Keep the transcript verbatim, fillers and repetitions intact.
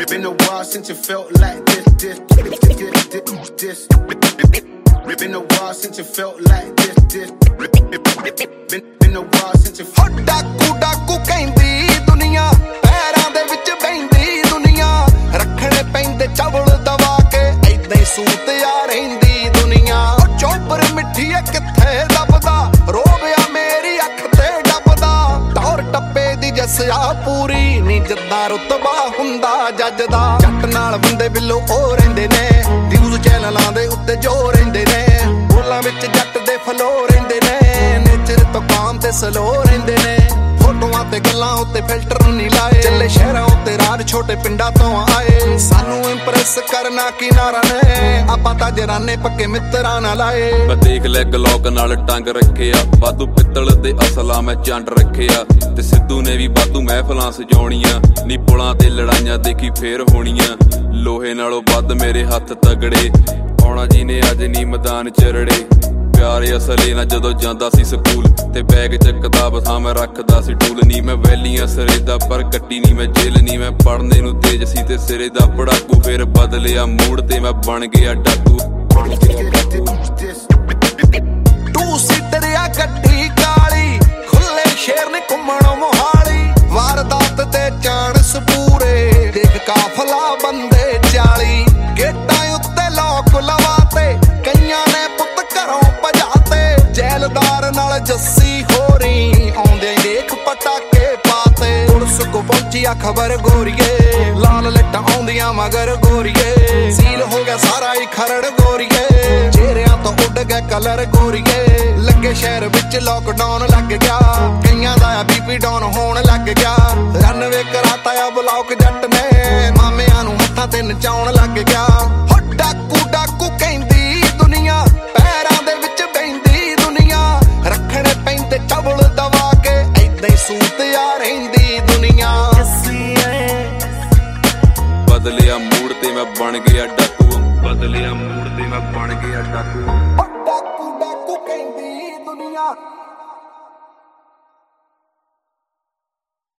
Been a while since it felt like this, this, this, this, this, this. Been a while since it felt like this, this. Been, been a while since it felt like ਡਾਕੂ ਡਾਕੂ ਕਹਿੰਦੀ ਦੁਨੀਆ ਪੈਰਾਂ ਦੇ ਵਿੱਚ ਬੈਂਦੀ ਦੁਨੀਆ ਰੱਖਣੇ ਪੈਂਦੇ ਚਵਲ ਦਵਾ ਕੇ ਏਦਾਂ ਹੀ ਸੂਤ ਆ ਰਹਿੰਦੀ ਦੁਨੀਆ ਉਹ ਚੋਬਰ ਮਿੱਠੀ ਐ ਕਿੱਥੇ ਲੱਭਦਾ ਰੋਵਿਆ ਮੇਰੀ ਅੱਖ ਤੇ ਡੱਬਦਾ ਟੌਰ ਟੱਪੇ ਦੀ ਜੱਸਿਆ ਪੂਰੀ ਨੀ ਜਿੱਦਾਂ ਰੁਤਬਾ ਹੁੰਦਾ ਜੱਜ ਦਾ ਜੱਟ ਨਾਲ ਬੰਦੇ ਬਿੱਲੋ ਉਹ ਰਹਿੰਦੇ ਨੇ ਨਿਊਜ਼ ਚੈਨਲਾਂ ਦੇ ਉੱਤੇ ਜੋ ਰਹਿੰਦੇ ਨੇ ਬੋਲਾਂ ਵਿੱਚ ਜੱਟ ਦੇ ਫਲੋ ਰਹਿੰਦੇ ਨੇ ਨੇਚਰ ਤੋਂ ਕਾਮ ਤੇ ਸਲੋ ਰਹਿੰਦੇ ਨੇ ਫੋਟੋਆਂ ਤੇ ਗੱਲਾਂ ਉੱਤੇ ਫਿਲਟਰ ਨਹੀਂ ਲਾਏ ਚੱਲੇ ਸ਼ਹਿਰਾਂ ਉੱਤੇ ਰਾਜ ਛੋਟੇ ਪਿੰਡਾਂ ਤੋਂ ਆਏ ਸਾਨੂੰ ਇੰਪ੍ਰੈਸ ਕਰਨਾ ਕਿਨਾਰਾ ਨੇ ਆਪਾਂ ਤਾਂ ਜਰਾਨੇ ਪੱਕੇ ਮਿੱਤਰਾਂ ਨਾਲ ਆਏ ਮੈਂ ਦੇਖ ਲੈ ਗਲੌਕ ਨਾਲ ਟੰਗ ਰੱਖਿਆ ਵਾਧੂ ਪਿੱਤਲ ਤੇ ਅਸਲਾ ਮੈਂ ਚੰਡ ਰੱਖਿਆ ਤੇ ਸਿੱਧੂ ਨੇ ਵੀ ਵਾਧੂ ਮਹਿਫਲਾਂ ਸਜਾਉਣੀਆਂ ਨੀ ਪੁਲਾਂ ਤੇ ਲੜਾਈਆਂ ਦੇਖੀ ਫੇਰ ਹੋਣੀਆਂ ਲੋਹੇ ਨਾਲੋਂ ਵੱਧ ਮੇਰੇ ਹੱਥ ਤਗੜੇ ਆਉਣਾ ਜੀ ਨੇ ਅੱਜ ਨੀ ਮੈਦਾਨ ਚਰੜੇ ਪਿਆਰੇ ਅਸਲੇ ਨਾ ਜਦੋਂ ਜਾਂਦਾ ਸੀ ਸਕੂਲ ਤੇ ਬੈਗ ਚ ਕਿਤਾਬ ਥਾਂ ਮੈਂ ਰੱਖਦਾ ਸੀ ਟੂਲ ਨੀ ਮੈਂ ਵੈਲੀਆਂ ਸਿਰੇ ਦਾ ਪਰ ਕੱਟੀ ਨੀ ਮੈਂ ਜੇਲ੍ਹ ਨੀ ਮੈਂ ਪੜ੍ਹਨੇ ਨੂੰ ਤੇਜ ਸੀ ਤੇ ਸਿਰੇ ਦਾ ਪੜਾਕੂ ਫੇਰ ਬਦਲਿਆ ਮੂਡ ਤੇ ਮੈਂ ਬਣ ਗਿਆ ਡਾਕੂ ਟੂ ਸੀਟਰ ਆ ਗੱਡੀ ਕਾਲੀ ਖੁੱਲੇ ਸ਼ੇਰ ਨੇ ਘੁੰਮਣ ਮੋਹਾਲੀ ਵਾਰਦਾਤ ਤੇ ਚਾਂਸ ਪੂਰੇ ਦੇਖ ਕਾਫਲਾ ਬੰਦੇ ਚਾਲੀ ਗੇਟਾਂ ਉੱਤੇ ਲੋਕ ਲਵਾਤੇ ਕਈਆਂ ਨੇ ਪੁੱਤ ਘਰੋਂ ਭਜਾਤੇ ਜੈਲਦਾਰ ਨਾਲ ਜੱਸੀ ਹੋਰੀ ਆਉਂਦੇ ਦੇਖ ਪਟਾਕੇ ਪਾਤੇ ਪੁਲਿਸ ਕੋ ਪਹੁੰਚੀ ਆ ਖਬਰ ਗੋਰੀਏ ਲਾਲ ਲੱਟਾਂ ਆਉਂਦੀਆਂ ਮਗਰ ਗੋਰੀਏ ਸੀਲ ਹੋ ਗਿਆ ਸਾਰਾ ਹੀ ਖਰੜ ਗੋਰੀਏ ਚਿਹਰਿਆਂ ਤੋਂ ਉੱਡ ਗਏ ਕਲਰ ਗੋਰੀਏ ਲੱਗੇ ਸ਼ਹਿਰ ਵਿੱਚ ਲੋਕਡਾਊਨ ਲੱਗ ਗਿਆ ਕਈਆਂ ਦਾ ਆ ਬੀਪੀ ਡਾਊਨ ਹੋਣ ਲੱਗ ਗਿਆ ਰਨਵੇ ਕਰਾਤਾ ਆ ਬਲੌਕ ਜੱਟ ਨੇ ਮਾਮਿਆਂ ਨੂੰ ਹੱਥਾਂ ਤੇ ਨਚਾਉਣ ਲੱਗ ਗਿਆ ਹੋ ਡਾਕੂ ਡਾਕੂ ਕਹਿੰਦੀ ਦੁਨੀਆ ਪੈਰਾਂ ਦੇ ਵਿੱਚ ਬੈਂਦੀ ਦੁਨੀਆ ਰੱਖਣੇ ਪੈਂਦੇ ਚਵਲ ਦਵਾ ਕੇ ਏਦਾਂ ਹੀ ਸੂਤ ਆ ਰਹਿੰਦੀ ਦੁਨੀਆ ਬਦਲਿਆ ਮੂਡ ਤੇ ਮੈਂ ਬਣ ਗਿਆ ਡਾਕੂ ਬਦਲਿਆ ਮੂਡ ਤੇ ਮੈਂ ਬਣ ਗਿਆ ਡਾਕੂ